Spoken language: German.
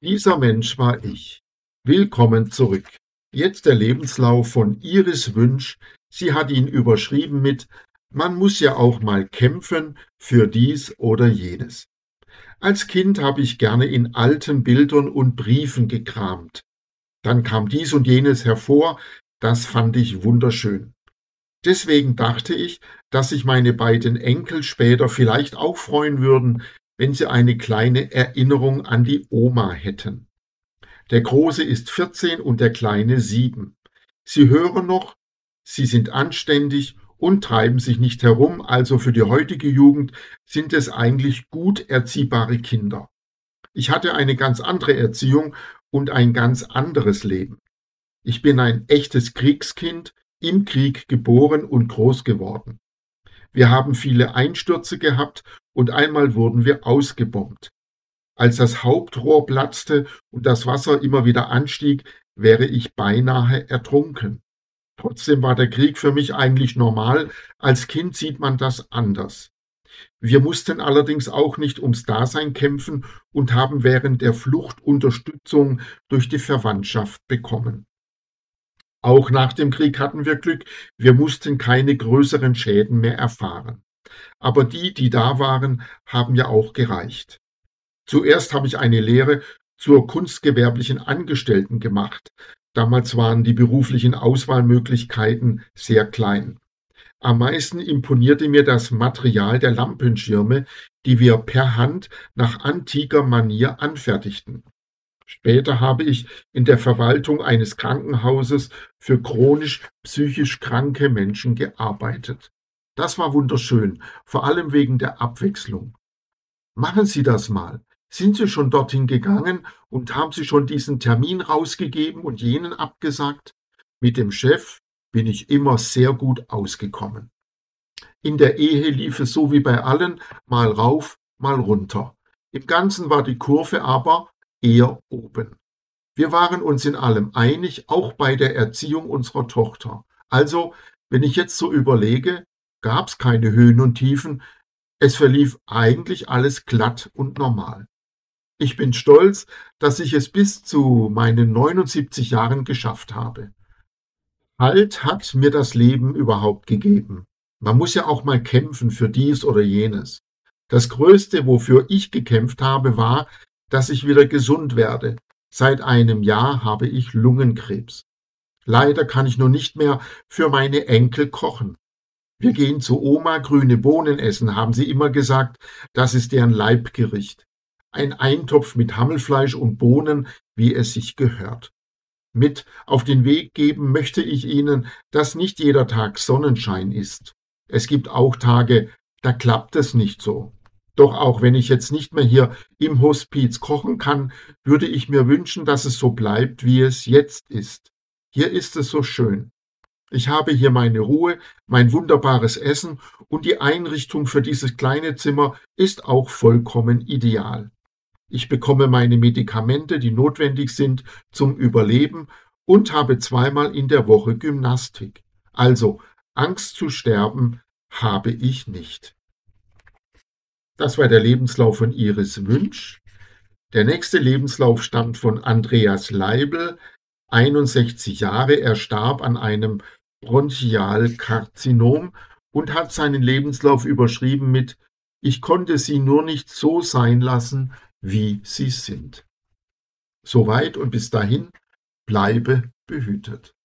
Dieser Mensch war ich. Willkommen zurück. Jetzt der Lebenslauf von Iris Wünsch. Sie hat ihn überschrieben mit Man muss ja auch mal kämpfen für dies oder jenes. Als Kind habe ich gerne in alten Bildern und Briefen gekramt. Dann kam dies und jenes hervor, das fand ich wunderschön. Deswegen dachte ich, dass sich meine beiden Enkel später vielleicht auch freuen würden, wenn sie eine kleine Erinnerung an die Oma hätten. Der Große ist 14 und der Kleine 7. Sie hören noch, sie sind anständig und treiben sich nicht herum, also für die heutige Jugend sind es eigentlich gut erziehbare Kinder. Ich hatte eine ganz andere Erziehung und ein ganz anderes Leben. Ich bin ein echtes Kriegskind, im Krieg geboren und groß geworden. Wir haben viele Einstürze gehabt und einmal wurden wir ausgebombt. Als das Hauptrohr platzte und das Wasser immer wieder anstieg, wäre ich beinahe ertrunken. Trotzdem war der Krieg für mich eigentlich normal, als Kind sieht man das anders. Wir mussten allerdings auch nicht ums Dasein kämpfen und haben während der Flucht Unterstützung durch die Verwandtschaft bekommen. Auch nach dem Krieg hatten wir Glück, wir mussten keine größeren Schäden mehr erfahren. Aber die da waren, haben ja auch gereicht. Zuerst habe ich eine Lehre zur kunstgewerblichen Angestellten gemacht. Damals waren die beruflichen Auswahlmöglichkeiten sehr klein. Am meisten imponierte mir das Material der Lampenschirme, die wir per Hand nach antiker Manier anfertigten. Später habe ich in der Verwaltung eines Krankenhauses für chronisch psychisch kranke Menschen gearbeitet. Das war wunderschön, vor allem wegen der Abwechslung. Machen Sie das mal. Sind Sie schon dorthin gegangen und haben Sie schon diesen Termin rausgegeben und jenen abgesagt? Mit dem Chef bin ich immer sehr gut ausgekommen. In der Ehe lief es so wie bei allen, mal rauf, mal runter. Im Ganzen war die Kurve aber eher oben. Wir waren uns in allem einig, auch bei der Erziehung unserer Tochter. Also, wenn ich jetzt so überlege, gab es keine Höhen und Tiefen, es verlief eigentlich alles glatt und normal. Ich bin stolz, dass ich es bis zu meinen 79 Jahren geschafft habe. Halt hat mir das Leben überhaupt gegeben. Man muss ja auch mal kämpfen für dies oder jenes. Das Größte, wofür ich gekämpft habe, war, dass ich wieder gesund werde. Seit einem Jahr habe ich Lungenkrebs. Leider kann ich nur nicht mehr für meine Enkel kochen. Wir gehen zu Oma grüne Bohnen essen, haben sie immer gesagt, das ist deren Leibgericht. Ein Eintopf mit Hammelfleisch und Bohnen, wie es sich gehört. Mit auf den Weg geben möchte ich Ihnen, dass nicht jeder Tag Sonnenschein ist. Es gibt auch Tage, da klappt es nicht so. Doch auch wenn ich jetzt nicht mehr hier im Hospiz kochen kann, würde ich mir wünschen, dass es so bleibt, wie es jetzt ist. Hier ist es so schön. Ich habe hier meine Ruhe, mein wunderbares Essen und die Einrichtung für dieses kleine Zimmer ist auch vollkommen ideal. Ich bekomme meine Medikamente, die notwendig sind zum Überleben und habe zweimal in der Woche Gymnastik. Also Angst zu sterben habe ich nicht. Das war der Lebenslauf von Iris Wünsch. Der nächste Lebenslauf stammt von Andreas Leibl, 61 Jahre. Er starb an einem Bronchialkarzinom und hat seinen Lebenslauf überschrieben mit Ich konnte sie nur nicht so sein lassen, wie sie sind. Soweit und bis dahin bleibe behütet.